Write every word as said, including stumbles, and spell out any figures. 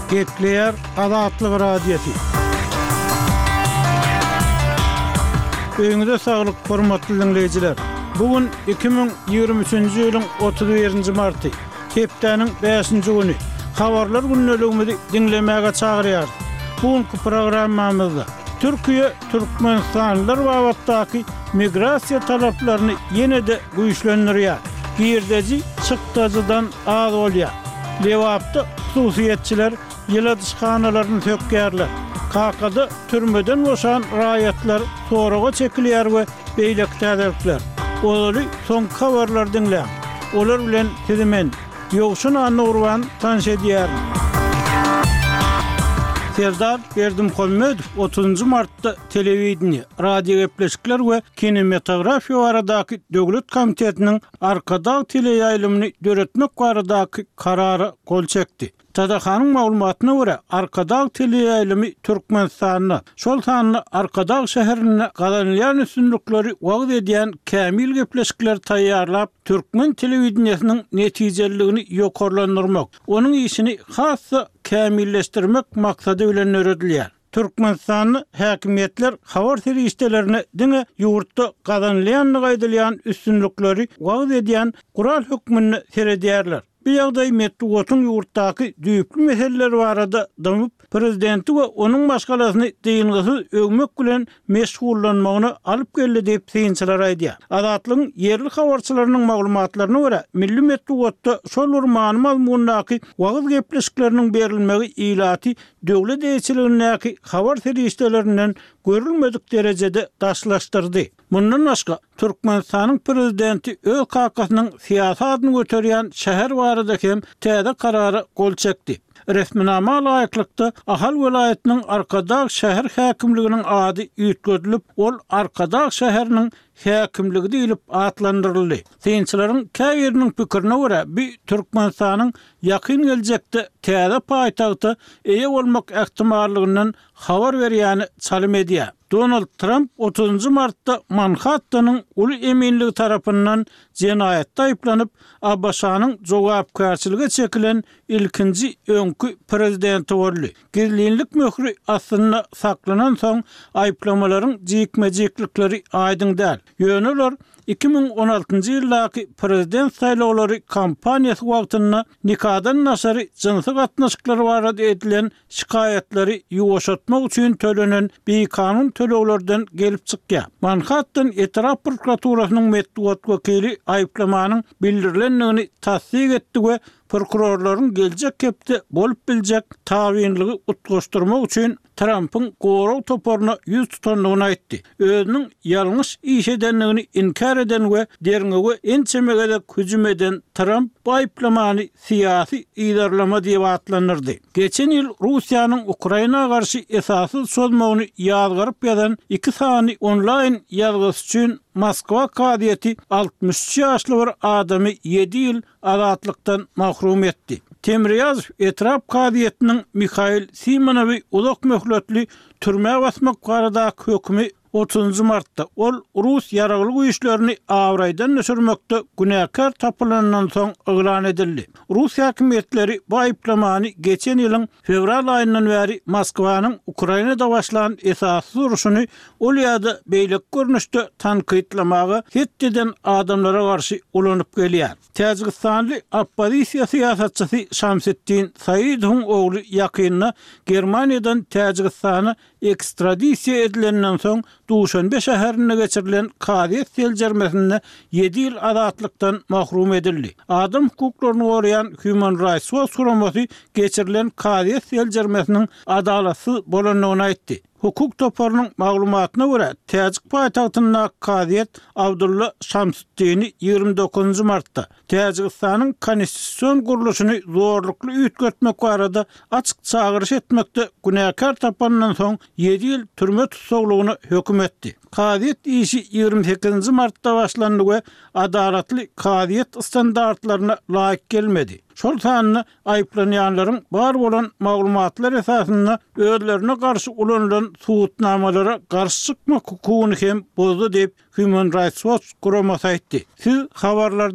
Getleyer Azatlyk Radiosu. Öňüňizde saglyk, hormatly dinleyijiler. Bugün iki bin ýygrimi üçinji ýylyň otuz birinji marty, hepdeniň beşinji güni. Habarlar günneligimizi dinlemäge çagyrýar. Bugünkü programmamyzda Türkiýe Türkmenistanlylar wagtdaky migrasiýa talaplaryny ýene-de güýçlendirýär. Girdeci çykdajadan az bolýar. Lewapda hususiýetçiler ýyladyşkanalaryny sökýärler. Kakada türmeden boşan raýatlar soraga çekilýär we beýlek täzirler. Olary soň habarlar dinleýär. Olar bilen tizimen ýogşun anurwan tanş edýär. Serdar Berdimholmedow otuzunji martda telewiziýa, radio gepleşikler we kinematografiýa baradaky Döwlet Komitetiniň arkadag teleýaýlymyny döretmek baradaky karary gol çekdi. Tadahanyň maglumatyna görä, arkadag teleýaýlymy Türkmenistanyna, şol sanyny arkadag şäherine galanýan üstünlikleri wagt edýän kämil gepleşikler taýýarlap, Türkmen telewiziýasynyň netijeligini ýokarlandyrmak, onuň işini hassa kämilleşdirmek maksady bilen öredilýär. Türkmenistanyň häkimetler habar serişdelerine diňe ýurtda galanýan gaýdylýan üstünlikleri wagt edýän gural hökmüni seredýärler. Bu ýagdaý metdugatyň ýurtdaky düýpli meseleler barada danyp prezidenti we onuň başgalasyny diýilgisi ögmek bilen meşgullanmagyny alyp geldi diýip synçylar aýdýar. Azatlygyň ýerli habarçylarynyň maglumatlaryna görä, milli metdugatda şol urmany mazmundaky wagt gepleşikleriniň berilmegi ilaty döwlet eýçiliginiňki habar serişdelerinden görülmedik derejede daşlaşdyrdy. Mundan başga Türkmenistanyň prezidenti öz kakasynyň siýasatyny göterýän şäher barada hem täze karary gol çekdi. Resminama laýyklykda Ahal welaýatynyň Arkadag şäher häkimliginiň ady ýetgözilip, ol Arkadag şäheriniň häkimligi diýilip atlandyryldy. Synçylaryň käýeriniň pikirine görä, bu Türkmenistanyň ýakyn geljekde täze paýtagty eýe bolmak ähtimallygynyň habar berýäni çalym edýär. Donald Trump otuzunji martda Manhattanyň uly eminligi tarapyndan jenaýatda aýplanyp, A B S-nyň jogapkärçilige çekilen ilkinji öňkü prezidenti boldy. Gizlilik möhri aslynda saklanan soň aýplamalaryň jikmejiklikleri aýdyň däl. Ýöneler iki bin on altynji ýyldaky prezident saýlawlary kampaniýasy wagtynda nikadan nasary jinsy gatnaşyklary barada edilen şikaýetleri ýuwaşatmak üçin төлenen bir kanun töleglerden gelip çykýar. Manhattan etraf prokuraturasynyň metdugat wekili aýplamanyň bildirilendigini tasdik etdi we prokurorlaryň geljek kepde bolup biljek tabinligi utgaşdyrmak üçin Trump'ın goraw toparyna ýüz tutanlygyny aýtdy. Özüniň ýalňyş iş edenligini inkar eden we derňege ençemege de hüjüm eden Trump bu aýplamany siýasy iýdarlama diýip atlandyrdy. Geçen ýyl Russiýanyň Ukrainaga garşy esasy sozmagyny ýazgyryp ýazan iki sany onlaýn ýazgysy üçin Moskwa kadiýeti altmış ýaşly bir adamy ýedi ýyl azatlykdan mahrum etdi. Temryaz etraf kadiýetiniň Mikhail Simonowy uzak möhletli türmäge basmak barada hökmi otuzunji martda ol Rus ýaragylyk güýçlerini awraýdan nöşürmekde günäkär tapylandan soň eglan edildi. Rus häkimetleri bu aýplamany geçen ýylyň fevral aýyndan bäri Moskwanyň Ukrainada başlanan esasy uruşuny ol ýa-da beýlek görnüşde tankytlamagy hetdeden adamlara garşy ulanyp gelýär. Täjikistanly oppozisiýa siýasatçysy Şamseddin Saýidowyň ogly ýakynna Germaniýadan Täjikistana ekstradisiýa edilenden soň Duşanbe şäherine geçirilen kadiýet seljermesinde ýedi ýyl azatlykdan mahrum edildi. Adam hukuklaryny goraýan Human Rights Watch guramasy geçirilen kadiýet seljermesiniň adalatsy bolanlygyny aýtdy. Hukuk toparynyň maglumatyna görä, Täjik paýtagtyna kadiýet Abdulla Şamseddini ýygrimi dokuzunji martda Täjikistanyň konstitusiýon guruluşyny zorlukly üýtgetmek barada açyk çagyryş etmekde günäkär tapandan soň ýedi ýyl türme tutsaglygyny hökm etdi. Kadiýet işi ýygrimi sekizinji martda başlandy we adalatly kadiýet standartlaryna laýyk gelmedi. Şol sanyny aýplanýanlaryň bar bolan maglumatlar esasynda özlerine garşy ulanylan suwutnamalara garşy çykmak hukugyny hem bozdy diýip Human Rights Watch guramasy aýtdy. Siz habarlar